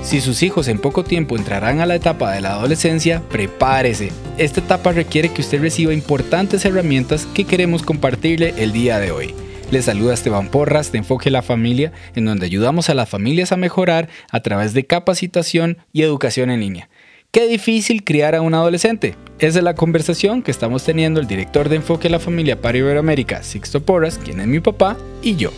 Si sus hijos en poco tiempo entrarán a la etapa de la adolescencia, prepárese. Esta etapa requiere que usted reciba importantes herramientas que queremos compartirle el día de hoy. Les saluda Esteban Porras de Enfoque la Familia, en donde ayudamos a las familias a mejorar a través de capacitación y educación en línea. Qué difícil criar a un adolescente. Esa es la conversación que estamos teniendo el director de Enfoque la Familia para Iberoamérica, Sixto Porras, quien es mi papá, y yo.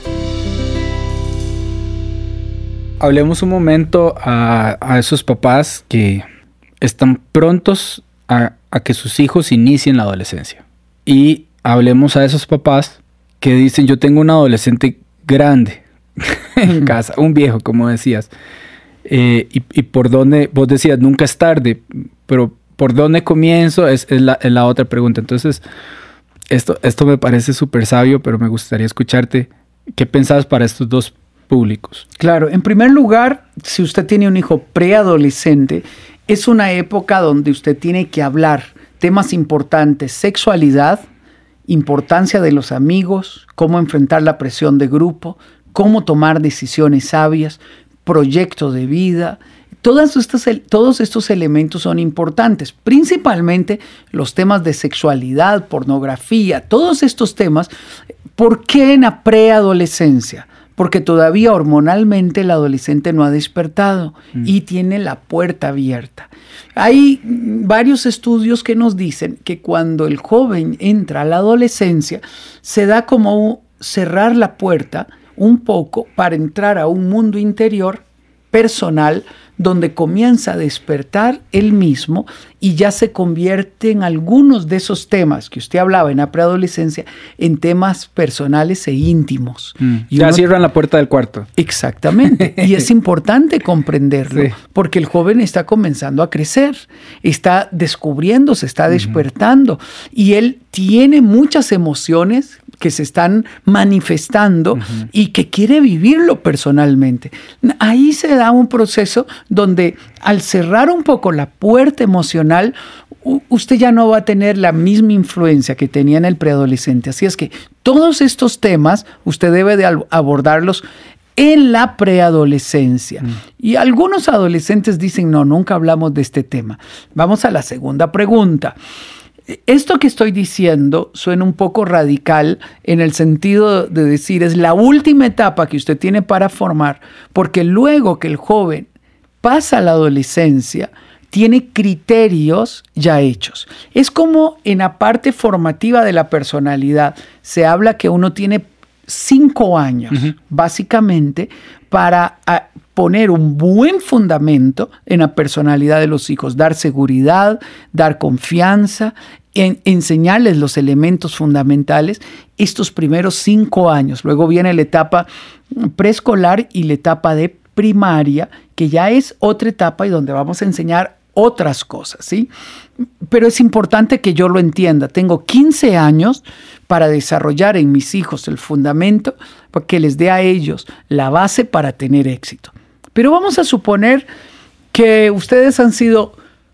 Hablemos un momento a esos papás que están prontos a que sus hijos inicien la adolescencia. Y hablemos a esos papás que dicen, yo tengo un adolescente grande en casa, un viejo, como decías. Y por dónde, vos decías, nunca es tarde, pero ¿por dónde comienzo? Es la otra pregunta. Entonces, esto me parece súper sabio, pero me gustaría escucharte. ¿Qué pensabas para estos dos públicos? Claro, en primer lugar, si usted tiene un hijo preadolescente, es una época donde usted tiene que hablar temas importantes, sexualidad, importancia de los amigos, cómo enfrentar la presión de grupo, cómo tomar decisiones sabias, proyecto de vida. Todos estos elementos son importantes, principalmente los temas de sexualidad, pornografía, todos estos temas. ¿Por qué en la preadolescencia? Porque todavía hormonalmente el adolescente no ha despertado y tiene la puerta abierta. Hay varios estudios que nos dicen que cuando el joven entra a la adolescencia, se da como cerrar la puerta un poco para entrar a un mundo interior personal donde comienza a despertar él mismo y ya se convierte en algunos de esos temas que usted hablaba en la preadolescencia en temas personales e íntimos. Ya cierran la puerta del cuarto. Exactamente. Y es importante comprenderlo, sí, porque el joven está comenzando a crecer, está descubriendo, se está despertando y él tiene muchas emociones que se están manifestando y que quiere vivirlo personalmente. Ahí se da un proceso donde al cerrar un poco la puerta emocional, usted ya no va a tener la misma influencia que tenía en el preadolescente. Así es que todos estos temas usted debe de abordarlos en la preadolescencia. Y algunos adolescentes dicen, no, nunca hablamos de este tema. Vamos a la segunda pregunta. Esto que estoy diciendo suena un poco radical en el sentido de decir, es la última etapa que usted tiene para formar, porque luego que el joven pasa a la adolescencia, tiene criterios ya hechos. Es como en la parte formativa de la personalidad. Se habla que uno tiene 5 años, básicamente, para poner un buen fundamento en la personalidad de los hijos, dar seguridad, dar confianza, enseñarles los elementos fundamentales estos primeros 5 años. Luego viene la etapa preescolar y la etapa de primaria, que ya es otra etapa y donde vamos a enseñar otras cosas, ¿sí? Pero es importante que yo lo entienda. Tengo 15 años para desarrollar en mis hijos el fundamento para que les dé a ellos la base para tener éxito. Pero vamos a suponer que ustedes han sido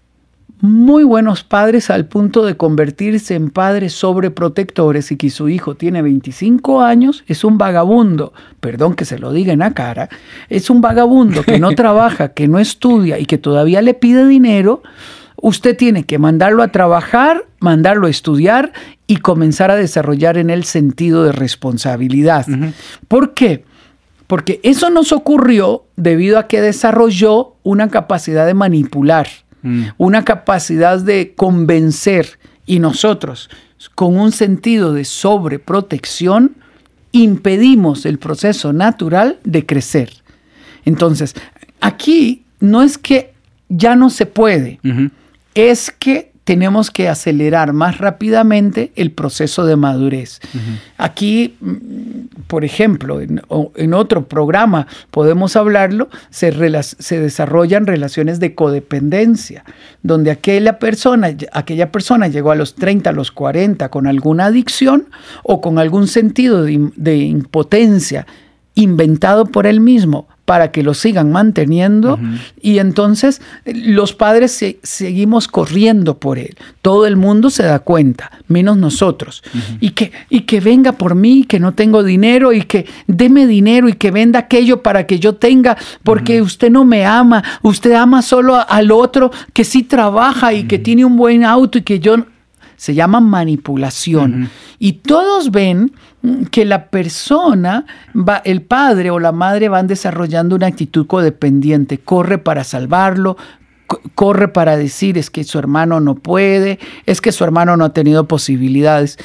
muy buenos padres al punto de convertirse en padres sobreprotectores y que su hijo tiene 25 años, es un vagabundo, perdón que se lo diga en la cara, es un vagabundo que no trabaja, que no estudia y que todavía le pide dinero. Usted tiene que mandarlo a trabajar, mandarlo a estudiar y comenzar a desarrollar en él sentido de responsabilidad. ¿Por qué? Porque eso nos ocurrió debido a que desarrolló una capacidad de manipular, una capacidad de convencer, y nosotros, con un sentido de sobreprotección, impedimos el proceso natural de crecer. Entonces, aquí no es que ya no se puede, es que tenemos que acelerar más rápidamente el proceso de madurez. Aquí, por ejemplo, en otro programa podemos hablarlo, se desarrollan relaciones de codependencia, donde aquella persona llegó a los 30, a los 40 con alguna adicción o con algún sentido de impotencia inventado por él mismo para que lo sigan manteniendo, y entonces los padres seguimos corriendo por él. Todo el mundo se da cuenta, menos nosotros. Y que venga por mí, que no tengo dinero, y que deme dinero y que venda aquello para que yo tenga, porque usted no me ama, usted ama solo al otro que sí trabaja y que tiene un buen auto y que yo... Se llama manipulación. Y todos ven que la persona, el padre o la madre van desarrollando una actitud codependiente. Corre para salvarlo, corre para decir es que su hermano no puede, es que su hermano no ha tenido posibilidades.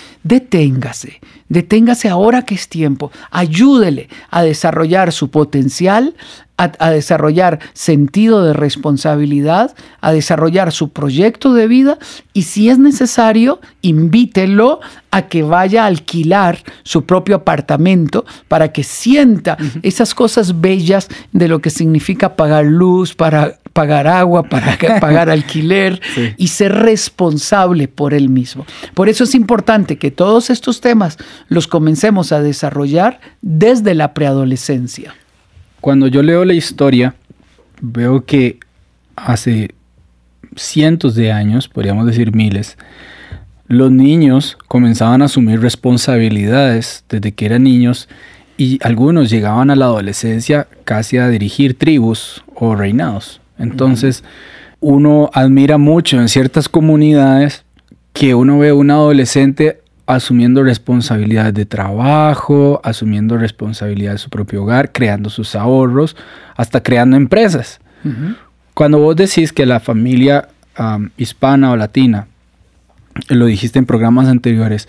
Deténgase ahora que es tiempo. Ayúdele a desarrollar su potencial, a desarrollar sentido de responsabilidad, a desarrollar su proyecto de vida, y si es necesario, invítelo a que vaya a alquilar su propio apartamento para que sienta esas cosas bellas de lo que significa pagar luz, para pagar agua, para pagar alquiler y ser responsable por él mismo. Por eso es importante que todos estos temas los comencemos a desarrollar desde la preadolescencia. Cuando yo leo la historia, veo que hace cientos de años, podríamos decir miles, los niños comenzaban a asumir responsabilidades desde que eran niños, y algunos llegaban a la adolescencia casi a dirigir tribus o reinados. Entonces, uno admira mucho en ciertas comunidades que uno ve a un adolescente asumiendo responsabilidades de trabajo, asumiendo responsabilidades de su propio hogar, creando sus ahorros, hasta creando empresas. Cuando vos decís que la familia hispana o latina, lo dijiste en programas anteriores,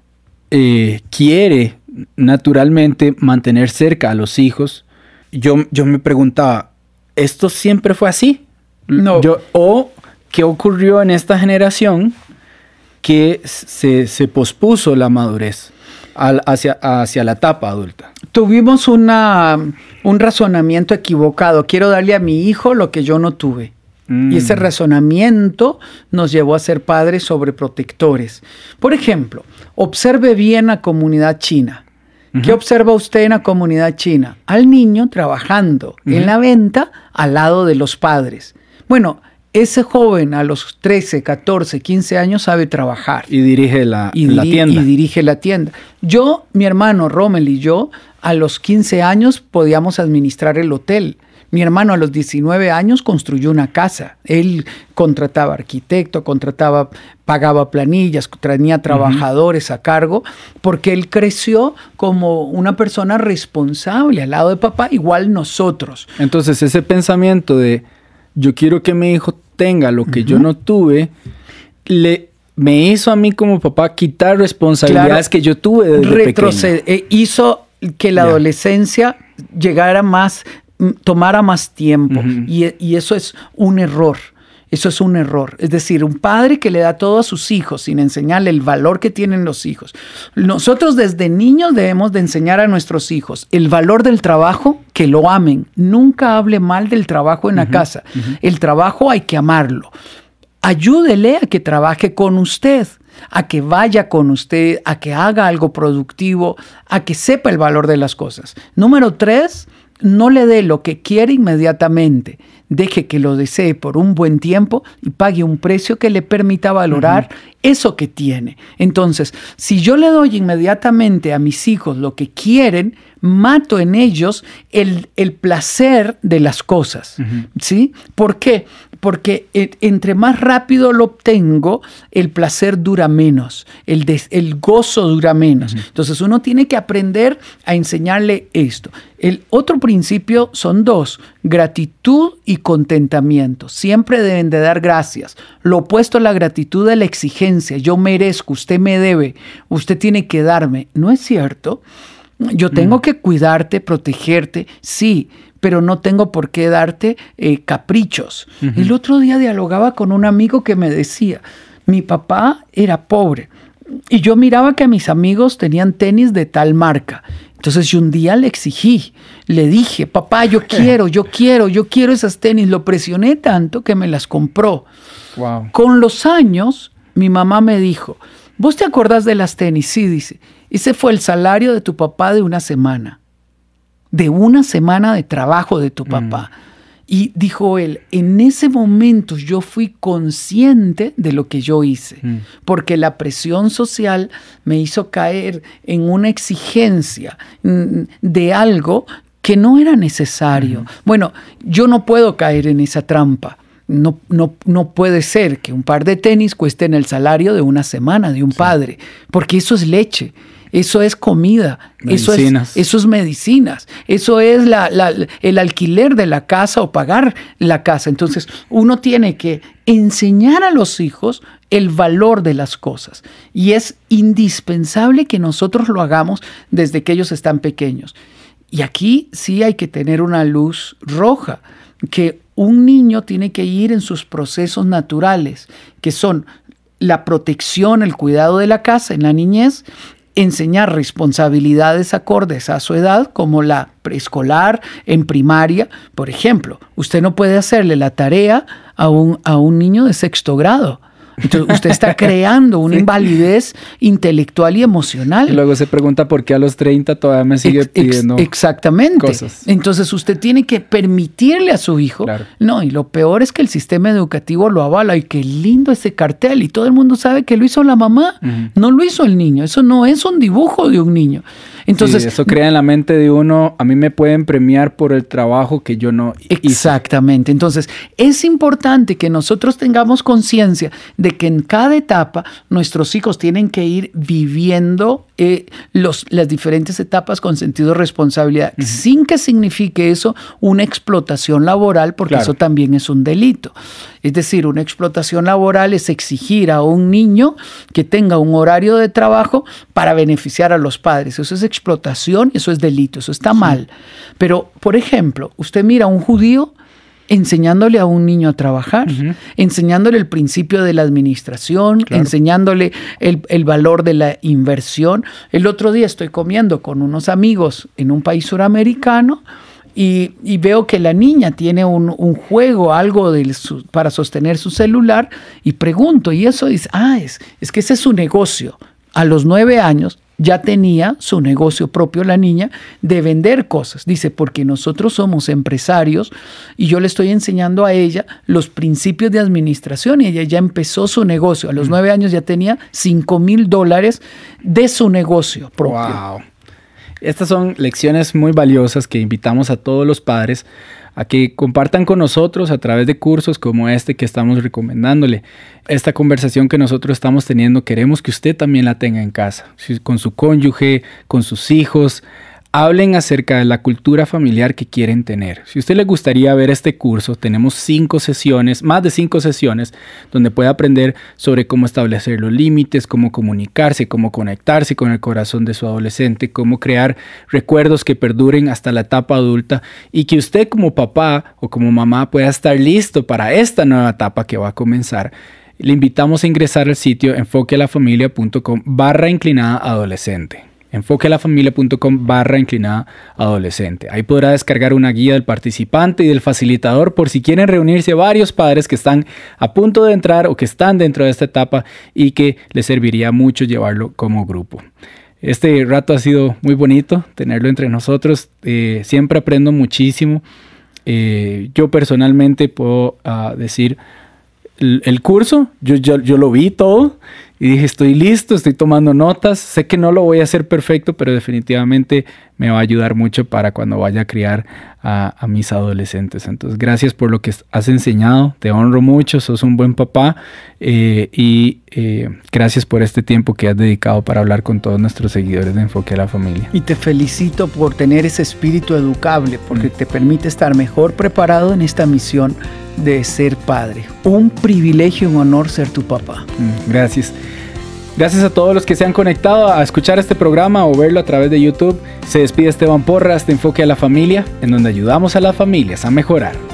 quiere naturalmente mantener cerca a los hijos, yo me preguntaba, ¿esto siempre fue así? No. ¿O qué ocurrió en esta generación que se pospuso la madurez hacia la etapa adulta? Tuvimos un razonamiento equivocado. Quiero darle a mi hijo lo que yo no tuve. Y ese razonamiento nos llevó a ser padres sobreprotectores. Por ejemplo, observe bien la comunidad china. ¿Qué observa usted en la comunidad china? Al niño trabajando en la venta al lado de los padres. Bueno, ese joven a los 13, 14, 15 años sabe trabajar. Y dirige la tienda. Y dirige la tienda. Mi hermano Rommel y yo, a los 15 años podíamos administrar el hotel. Mi hermano a los 19 años construyó una casa. Él contrataba arquitecto, pagaba planillas, tenía trabajadores a cargo, porque él creció como una persona responsable al lado de papá, igual nosotros. Entonces, ese pensamiento de yo quiero que mi hijo tenga lo que yo no tuve, me hizo a mí como papá quitar responsabilidades que yo tuve desde pequeño. Hizo que la adolescencia tomara más tiempo. Y eso es un error. Eso es un error. Es decir, un padre que le da todo a sus hijos sin enseñarle el valor que tienen los hijos. Nosotros desde niños debemos de enseñar a nuestros hijos el valor del trabajo, que lo amen. Nunca hable mal del trabajo en la casa. El trabajo hay que amarlo. Ayúdele a que trabaje con usted, a que vaya con usted, a que haga algo productivo, a que sepa el valor de las cosas. Número 3, no le dé lo que quiere inmediatamente. Deje que lo desee por un buen tiempo y pague un precio que le permita valorar eso que tiene. Entonces, si yo le doy inmediatamente a mis hijos lo que quieren, mato en ellos el placer de las cosas. ¿Sí? ¿Por qué? Porque entre más rápido lo obtengo, el placer dura menos, el gozo dura menos. Entonces uno tiene que aprender a enseñarle esto. El otro principio son 2, gratitud y contentamiento. Siempre deben de dar gracias. Lo opuesto a la gratitud es la exigencia. Yo merezco, usted me debe, usted tiene que darme. No es cierto. Yo tengo que cuidarte, protegerte, sí, pero no tengo por qué darte caprichos. El otro día dialogaba con un amigo que me decía, mi papá era pobre y yo miraba que mis amigos tenían tenis de tal marca. Entonces yo un día le exigí, le dije, papá, yo quiero esas tenis. Lo presioné tanto que me las compró. Wow. Con los años, mi mamá me dijo, ¿vos te acordás de las tenis? Sí, dice, ese fue el salario de tu papá de una semana. de una semana de trabajo de tu papá. Y dijo él, en ese momento yo fui consciente de lo que yo hice, porque la presión social me hizo caer en una exigencia de algo que no era necesario. Bueno, yo no puedo caer en esa trampa. No puede ser que un par de tenis cuesten el salario de una semana de un padre, porque eso es leche. Eso es comida, eso es medicinas, eso es el alquiler de la casa o pagar la casa. Entonces, uno tiene que enseñar a los hijos el valor de las cosas. Y es indispensable que nosotros lo hagamos desde que ellos están pequeños. Y aquí sí hay que tener una luz roja, que un niño tiene que ir en sus procesos naturales, que son la protección, el cuidado de la casa en la niñez, enseñar responsabilidades acordes a su edad, como la preescolar, en primaria. Por ejemplo, usted no puede hacerle la tarea a un niño de 6º grado. Entonces, usted está creando una invalidez intelectual y emocional. Y luego se pregunta por qué a los 30 todavía me sigue pidiendo exactamente. Cosas. Entonces, usted tiene que permitirle a su hijo. Claro. No, y lo peor es que el sistema educativo lo avala. Y qué lindo ese cartel. Y todo el mundo sabe que lo hizo la mamá. No lo hizo el niño. Eso no es un dibujo de un niño. Entonces, sí, eso crea en la mente de uno, a mí me pueden premiar por el trabajo que yo no hice. Exactamente. Entonces, es importante que nosotros tengamos conciencia de que en cada etapa nuestros hijos tienen que ir viviendo las diferentes etapas con sentido de responsabilidad, sin que signifique eso una explotación laboral, porque eso también es un delito. Es decir, una explotación laboral es exigir a un niño que tenga un horario de trabajo para beneficiar a los padres. Eso es explotación, eso es delito, eso está mal. Pero, por ejemplo, usted mira a un judío enseñándole a un niño a trabajar, enseñándole el principio de la administración, enseñándole el valor de la inversión. El otro día estoy comiendo con unos amigos en un país suramericano y veo que la niña tiene un juego, algo para sostener su celular, y pregunto, y eso dice, es que ese es su negocio. A los 9 años ya tenía su negocio propio la niña de vender cosas. Dice, porque nosotros somos empresarios y yo le estoy enseñando a ella los principios de administración, y ella ya empezó su negocio. A los 9 años ya tenía $5,000 de su negocio propio. Wow. Estas son lecciones muy valiosas que invitamos a todos los padres a que compartan con nosotros a través de cursos como este que estamos recomendándole. Esta conversación que nosotros estamos teniendo, queremos que usted también la tenga en casa, con su cónyuge, con sus hijos. Hablen acerca de la cultura familiar que quieren tener. Si a usted le gustaría ver este curso, tenemos 5 sesiones, más de 5 sesiones, donde puede aprender sobre cómo establecer los límites, cómo comunicarse, cómo conectarse con el corazón de su adolescente, cómo crear recuerdos que perduren hasta la etapa adulta, y que usted como papá o como mamá pueda estar listo para esta nueva etapa que va a comenzar. Le invitamos a ingresar al sitio enfoquealafamilia.com/adolescente. enfoquealafamilia.com/adolescente. Ahí podrá descargar una guía del participante y del facilitador por si quieren reunirse varios padres que están a punto de entrar o que están dentro de esta etapa y que les serviría mucho llevarlo como grupo. Este rato ha sido muy bonito tenerlo entre nosotros. Siempre aprendo muchísimo. Yo personalmente puedo decir, el curso, yo lo vi todo y dije, estoy listo, estoy tomando notas. Sé que no lo voy a hacer perfecto, pero definitivamente me va a ayudar mucho para cuando vaya a criar a mis adolescentes. Entonces, gracias por lo que has enseñado. Te honro mucho, sos un buen papá, y gracias por este tiempo que has dedicado para hablar con todos nuestros seguidores de Enfoque a la Familia. Y te felicito por tener ese espíritu educable, porque te permite estar mejor preparado en esta misión de ser padre. Un privilegio y un honor ser tu papá. Gracias. Gracias a todos los que se han conectado a escuchar este programa o verlo a través de YouTube. Se despide Esteban Porras de Enfoque a la Familia, en donde ayudamos a las familias a mejorar.